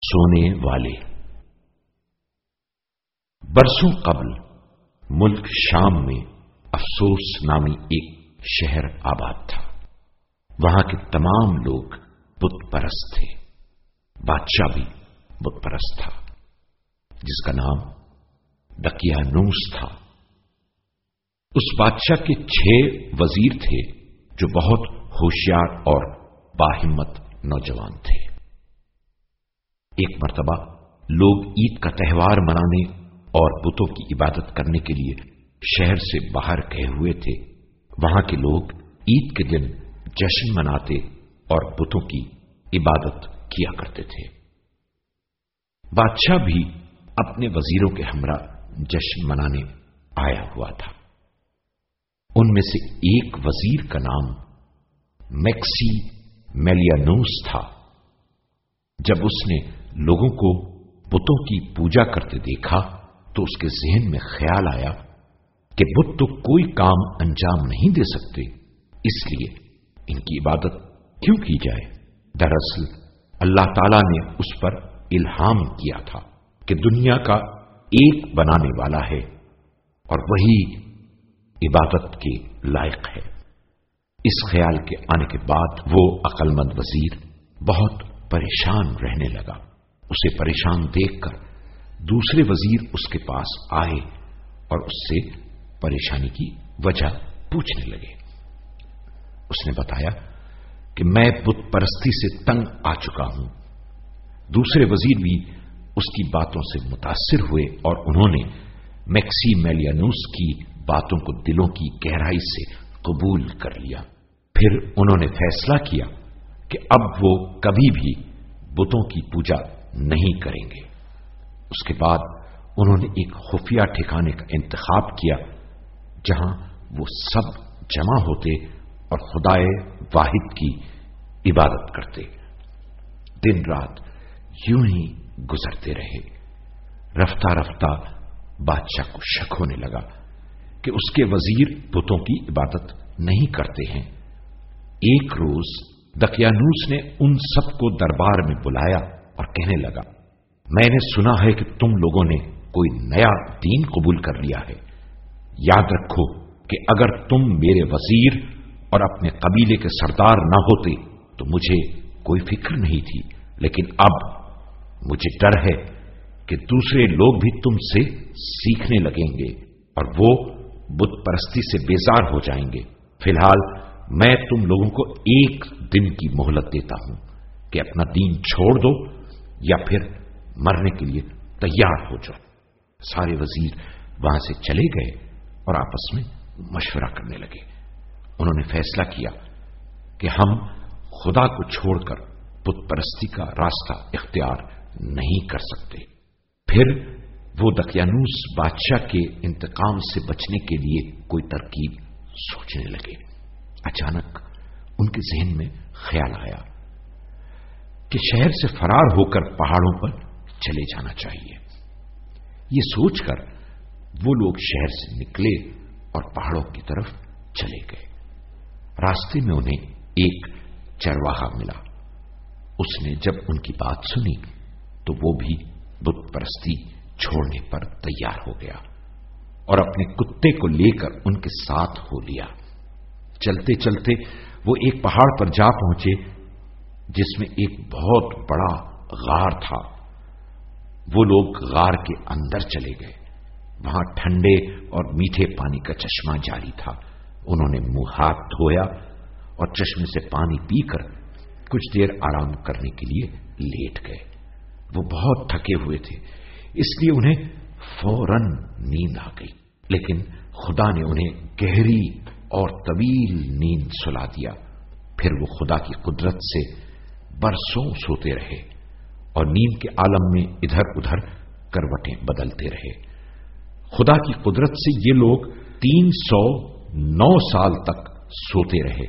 سونے والے۔ برسوں قبل ملک شام میں افسوس نامی ایک شہر آباد تھا۔ وہاں کے تمام لوگ بت پرست تھے۔ بادشاہ بھی بت پرست تھا، جس کا نام دقیانوس تھا۔ اس بادشاہ کے 6 وزیر تھے جو بہت ہوشیار اور باہمت نوجوان تھے۔ ایک مرتبہ لوگ عید کا تہوار منانے اور بتوں کی عبادت کرنے کے لیے شہر سے باہر گئے ہوئے تھے۔ وہاں کے لوگ عید کے دن جشن مناتے اور بتوں کی عبادت کیا کرتے تھے۔ بادشاہ بھی اپنے وزیروں کے ہمراہ جشن منانے آیا ہوا تھا۔ ان میں سے ایک وزیر کا نام میکسی میلیانوس تھا۔ جب اس نے لوگوں کو بتوں کی پوجا کرتے دیکھا تو اس کے ذہن میں خیال آیا کہ بت تو کوئی کام انجام نہیں دے سکتے، اس لیے ان کی عبادت کیوں کی جائے۔ دراصل اللہ تعالی نے اس پر الہام کیا تھا کہ دنیا کا ایک بنانے والا ہے اور وہی عبادت کے لائق ہے۔ اس خیال کے آنے کے بعد وہ عقل مند وزیر بہت پریشان رہنے لگا۔ اسے پریشان دیکھ کر دوسرے وزیر اس کے پاس آئے اور اس سے پریشانی کی وجہ پوچھنے لگے۔ اس نے بتایا کہ میں بت پرستی سے تنگ آ چکا ہوں۔ دوسرے وزیر بھی اس کی باتوں سے متاثر ہوئے اور انہوں نے میکسی میلیانوس کی باتوں کو دلوں کی گہرائی سے قبول کر لیا۔ پھر انہوں نے فیصلہ کیا کہ اب وہ کبھی بھی بتوں کی پوجا نہیں کریں گے۔ اس کے بعد انہوں نے ایک خفیہ ٹھکانے کا انتخاب کیا جہاں وہ سب جمع ہوتے اور خدائے واحد کی عبادت کرتے۔ دن رات یوں ہی گزرتے رہے۔ رفتہ رفتہ بادشاہ کو شک ہونے لگا کہ اس کے وزیر بتوں کی عبادت نہیں کرتے ہیں۔ ایک روز دقیانوس نے ان سب کو دربار میں بلایا اور کہنے لگا، میں نے سنا ہے کہ تم لوگوں نے کوئی نیا دین قبول کر لیا ہے۔ یاد رکھو کہ اگر تم میرے وزیر اور اپنے قبیلے کے سردار نہ ہوتے تو مجھے کوئی فکر نہیں تھی، لیکن اب مجھے ڈر ہے کہ دوسرے لوگ بھی تم سے سیکھنے لگیں گے اور وہ بت پرستی سے بیزار ہو جائیں گے۔ فی الحال میں تم لوگوں کو 1 دن کی مہلت دیتا ہوں کہ اپنا دین چھوڑ دو یا پھر مرنے کے لیے تیار ہو جاؤ۔ سارے وزیر وہاں سے چلے گئے اور آپس میں مشورہ کرنے لگے۔ انہوں نے فیصلہ کیا کہ ہم خدا کو چھوڑ کر بت پرستی کا راستہ اختیار نہیں کر سکتے۔ پھر وہ دقیانوس بادشاہ کے انتقام سے بچنے کے لیے کوئی ترکیب سوچنے لگے۔ اچانک ان کے ذہن میں خیال آیا کہ شہر سے فرار ہو کر پہاڑوں پر چلے جانا چاہیے۔ یہ سوچ کر وہ لوگ شہر سے نکلے اور پہاڑوں کی طرف چلے گئے۔ راستے میں انہیں ایک چرواہا ملا۔ اس نے جب ان کی بات سنی تو وہ بھی بت پرستی چھوڑنے پر تیار ہو گیا اور اپنے کتے کو لے کر ان کے ساتھ ہو لیا۔ چلتے چلتے وہ ایک پہاڑ پر جا پہنچے جس میں ایک بہت بڑا غار تھا۔ وہ لوگ غار کے اندر چلے گئے۔ وہاں ٹھنڈے اور میٹھے پانی کا چشمہ جاری تھا۔ انہوں نے منہ ہاتھ دھویا اور چشمے سے پانی پی کر کچھ دیر آرام کرنے کے لیے لیٹ گئے۔ وہ بہت تھکے ہوئے تھے، اس لیے انہیں فوراً نیند آ گئی، لیکن خدا نے انہیں گہری اور طویل نیند سلا دیا۔ پھر وہ خدا کی قدرت سے برسوں سوتے رہے اور نیند کے عالم میں ادھر ادھر کروٹیں بدلتے رہے۔ خدا کی قدرت سے یہ لوگ 309 سال تک سوتے رہے۔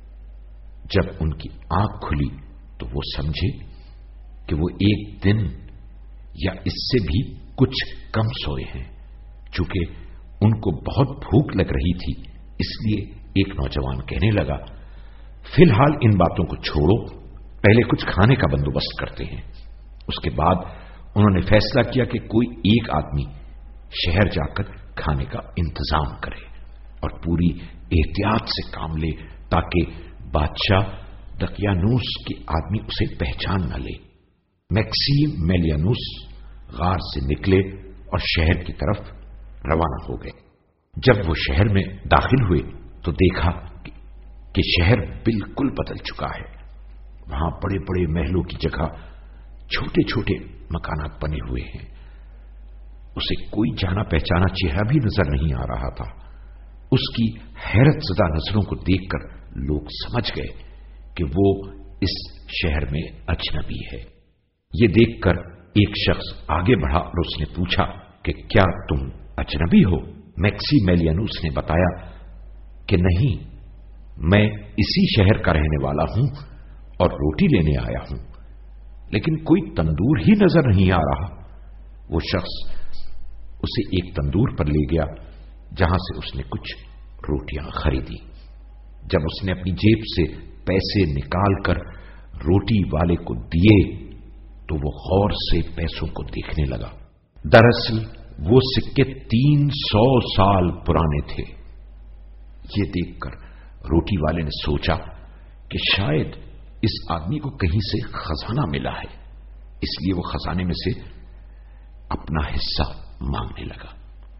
جب ان کی آنکھ کھلی تو وہ سمجھے کہ وہ 1 دن یا اس سے بھی کچھ کم سوئے ہیں۔ چونکہ ان کو بہت بھوک لگ رہی تھی، اس لیے ایک نوجوان کہنے لگا، فی الحال ان باتوں کو چھوڑو، پہلے کچھ کھانے کا بندوبست کرتے ہیں۔ اس کے بعد انہوں نے فیصلہ کیا کہ کوئی ایک آدمی شہر جا کر کھانے کا انتظام کرے اور پوری احتیاط سے کام لے تاکہ بادشاہ دقیانوس کے آدمی اسے پہچان نہ لے۔ میکسیمیلینوس غار سے نکلے اور شہر کی طرف روانہ ہو گئے۔ جب وہ شہر میں داخل ہوئے تو دیکھا کہ شہر بالکل بدل چکا ہے۔ وہاں بڑے بڑے محلوں کی جگہ چھوٹے چھوٹے مکانات بنے ہوئے ہیں۔ اسے کوئی جانا پہچانا چہرہ بھی نظر نہیں آ رہا تھا۔ اس کی حیرت زدہ نظروں کو دیکھ کر لوگ سمجھ گئے کہ وہ اس شہر میں اجنبی ہے۔ یہ دیکھ کر ایک شخص آگے بڑھا اور اس نے پوچھا کہ کیا تم اجنبی ہو؟ میکسیمیلینوس نے بتایا کہ نہیں، میں اسی شہر کا رہنے والا ہوں اور روٹی لینے آیا ہوں، لیکن کوئی تندور ہی نظر نہیں آ رہا۔ وہ شخص اسے ایک تندور پر لے گیا جہاں سے اس نے کچھ روٹیاں خریدی۔ جب اس نے اپنی جیب سے پیسے نکال کر روٹی والے کو دیے تو وہ غور سے پیسوں کو دیکھنے لگا۔ دراصل وہ سکے 300 سال پرانے تھے۔ یہ دیکھ کر روٹی والے نے سوچا کہ شاید اس آدمی کو کہیں سے خزانہ ملا ہے، اس لیے وہ خزانے میں سے اپنا حصہ مانگنے لگا۔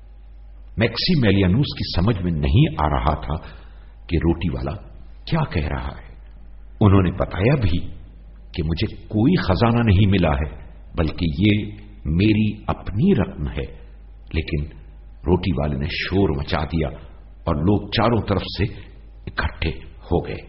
میکسیمیلینوس کی سمجھ میں نہیں آ رہا تھا کہ روٹی والا کیا کہہ رہا ہے۔ انہوں نے بتایا بھی کہ مجھے کوئی خزانہ نہیں ملا ہے، بلکہ یہ میری اپنی رقم ہے، لیکن روٹی والے نے شور مچا دیا اور لوگ چاروں طرف سے اکٹھے ہو گئے۔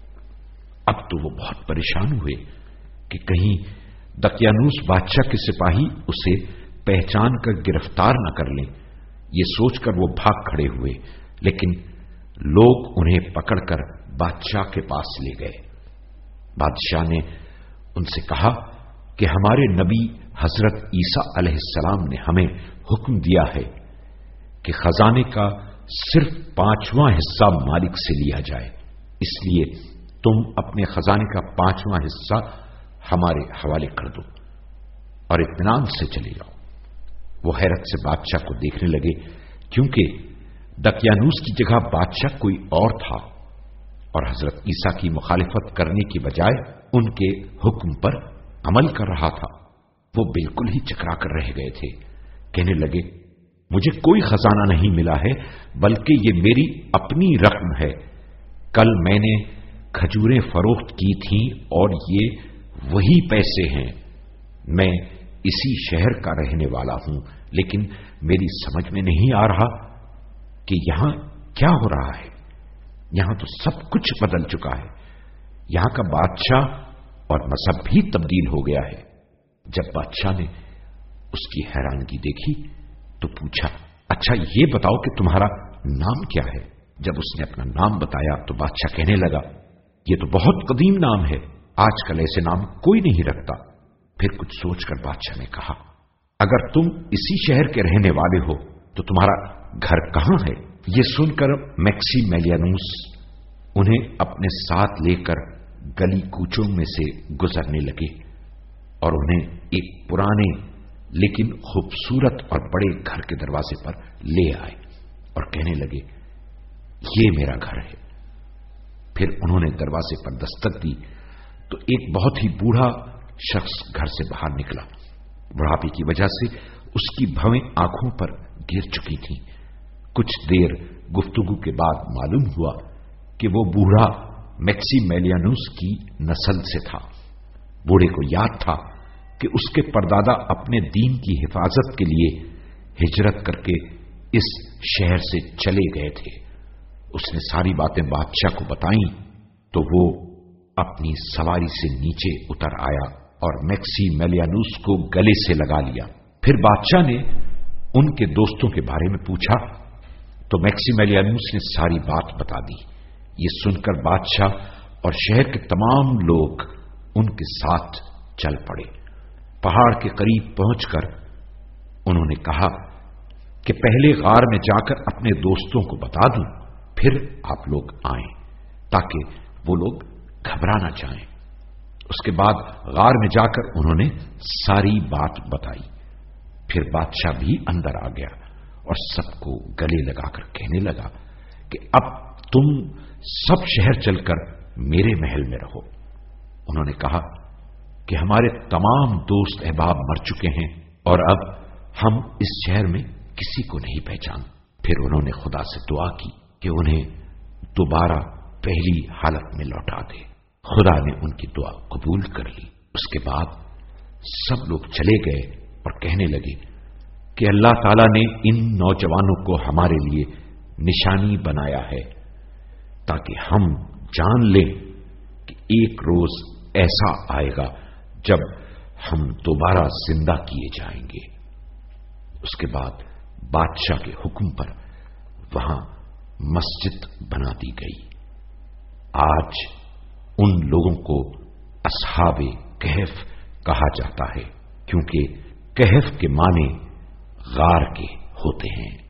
اب تو وہ بہت پریشان ہوئے کہ کہیں دقیانوس بادشاہ کے سپاہی اسے پہچان کر گرفتار نہ کر لیں۔ یہ سوچ کر وہ بھاگ کھڑے ہوئے، لیکن لوگ انہیں پکڑ کر بادشاہ کے پاس لے گئے۔ بادشاہ نے ان سے کہا کہ ہمارے نبی حضرت عیسیٰ علیہ السلام نے ہمیں حکم دیا ہے کہ خزانے کا صرف 5واں حصہ مالک سے لیا جائے، اس لیے تم اپنے خزانے کا 5واں حصہ ہمارے حوالے کر دو اور اطمینان سے چلے جاؤ۔ وہ حیرت سے بادشاہ کو دیکھنے لگے، کیونکہ دقیانوس کی جگہ بادشاہ کوئی اور تھا اور حضرت عیسیٰ کی مخالفت کرنے کی بجائے ان کے حکم پر عمل کر رہا تھا۔ وہ بالکل ہی چکرا کر رہ گئے تھے۔ کہنے لگے، مجھے کوئی خزانہ نہیں ملا ہے، بلکہ یہ میری اپنی رقم ہے۔ کل میں نے کھجوریں فروخت کی تھیں اور یہ وہی پیسے ہیں۔ میں اسی شہر کا رہنے والا ہوں، لیکن میری سمجھ میں نہیں آ رہا کہ یہاں کیا ہو رہا ہے۔ یہاں تو سب کچھ بدل چکا ہے۔ یہاں کا بادشاہ اور مذہب بھی تبدیل ہو گیا ہے۔ جب بادشاہ نے اس کی حیرانگی دیکھی تو پوچھا، اچھا یہ بتاؤ کہ تمہارا نام کیا ہے؟ جب اس نے اپنا نام بتایا تو بادشاہ کہنے لگا، یہ تو بہت قدیم نام ہے، آج کل ایسے نام کوئی نہیں رکھتا۔ پھر کچھ سوچ کر بادشاہ نے کہا، اگر تم اسی شہر کے رہنے والے ہو تو تمہارا گھر کہاں ہے؟ یہ سن کر میکسیمیلینوس انہیں اپنے ساتھ لے کر گلی کوچوں میں سے گزرنے لگے اور انہیں ایک پرانے لیکن خوبصورت اور بڑے گھر کے دروازے پر لے آئے اور کہنے لگے، یہ میرا گھر ہے۔ پھر انہوں نے دروازے پر دستک دی تو ایک بہت ہی بوڑھا شخص گھر سے باہر نکلا۔ بڑھاپے کی وجہ سے اس کی بھویں آنکھوں پر گر چکی تھیں۔ کچھ دیر گفتگو کے بعد معلوم ہوا کہ وہ بوڑھا میکسیمیلینوس کی نسل سے تھا۔ بوڑھے کو یاد تھا کہ اس کے پردادا اپنے دین کی حفاظت کے لیے ہجرت کر کے اس شہر سے چلے گئے تھے۔ اس نے ساری باتیں بادشاہ کو بتائیں تو وہ اپنی سواری سے نیچے اتر آیا اور میکسیمیلینوس کو گلے سے لگا لیا۔ پھر بادشاہ نے ان کے دوستوں کے بارے میں پوچھا تو میکسیمیلینوس نے ساری بات بتا دی۔ یہ سن کر بادشاہ اور شہر کے تمام لوگ ان کے ساتھ چل پڑے۔ پہاڑ کے قریب پہنچ کر انہوں نے کہا کہ پہلے غار میں جا کر اپنے دوستوں کو بتا دوں، پھر آپ لوگ آئیں تاکہ وہ لوگ گھبرا نہ جائیں۔ اس کے بعد غار میں جا کر انہوں نے ساری بات بتائی. پھر بادشاہ بھی اندر آ گیا اور سب کو گلے لگا کر کہنے لگا کہ اب تم سب شہر چل کر میرے محل میں رہو. انہوں نے کہا کہ ہمارے تمام دوست احباب مر چکے ہیں اور اب ہم اس شہر میں کسی کو نہیں پہچان. پھر انہوں نے خدا سے دعا کی کہ انہیں دوبارہ پہلی حالت میں لوٹا دے. خدا نے ان کی دعا قبول کر لی. اس کے بعد سب لوگ چلے گئے اور کہنے لگے کہ اللہ تعالیٰ نے ان نوجوانوں کو ہمارے لیے نشانی بنایا ہے تاکہ ہم جان لیں کہ ایک روز ایسا آئے گا جب ہم دوبارہ زندہ کیے جائیں گے. اس کے بعد بادشاہ کے حکم پر وہاں مسجد بنا دی گئی. آج ان لوگوں کو اصحاب کہف کہا جاتا ہے کیونکہ کہف کے معنی غار کے ہوتے ہیں.